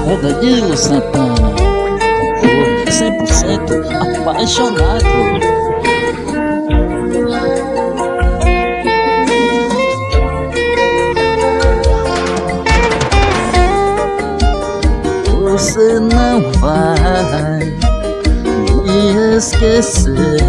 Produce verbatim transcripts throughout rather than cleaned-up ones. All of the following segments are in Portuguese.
É Danilo Santana, cantor cem por cento apaixonado. Você não vai me esquecer.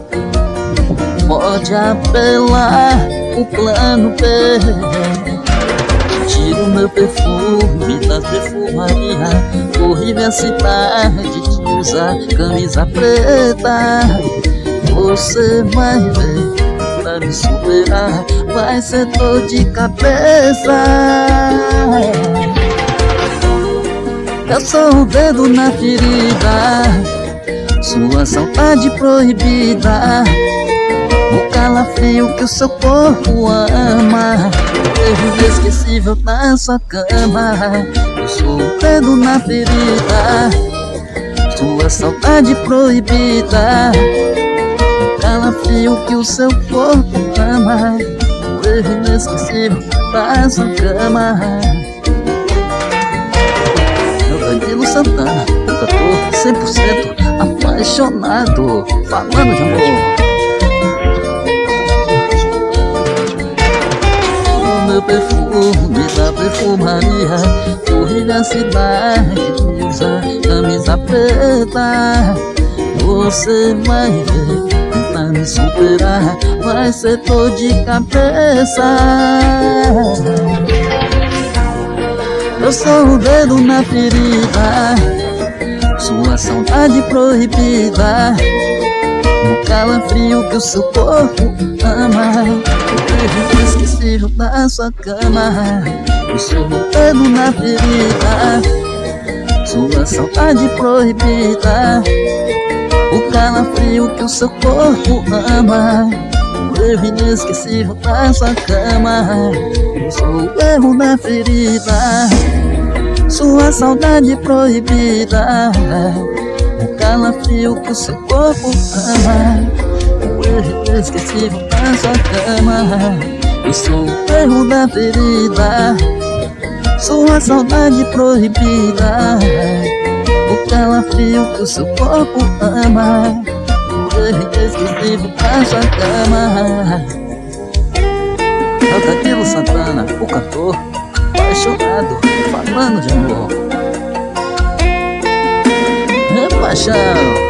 Pode apelar o plano B. Tira o meu perfume das perfumarias. Corri a cidade de usar camisa preta. Você vai ver, pra me superar vai ser dor de cabeça. Eu sou o dedo na ferida, sua saudade proibida, o calafrio que o seu corpo ama, o beijo inesquecível na sua cama. Eu sou o dedo na ferida, sua saudade proibida, o calafrio que o seu corpo ama, o beijo inesquecível na sua cama. Danilo Santana, cantor cem por cento apaixonado, falando de amor. O meu perfume da perfumaria, corri na cidade, usa camisa preta. Você vai ver, tentar me superar vai ser dor de cabeça. Eu sou o dedo na ferida, sua saudade proibida, o calafrio que o seu corpo ama, o beijo inesquecível da sua cama. Eu sou o dedo na ferida, sua saudade proibida, o calafrio que o seu corpo ama, o beijo inesquecível da sua cama. Eu sou o erro da ferida, sua saudade proibida, o calafrio que o seu corpo ama, o erro inesquecível da sua cama. Eu sou o erro da ferida, sua saudade proibida, o calafrio que o seu corpo ama, o erro inesquecível da sua cama. É o Danilo Santana, o cantor apaixonado, falando de amor. É paixão.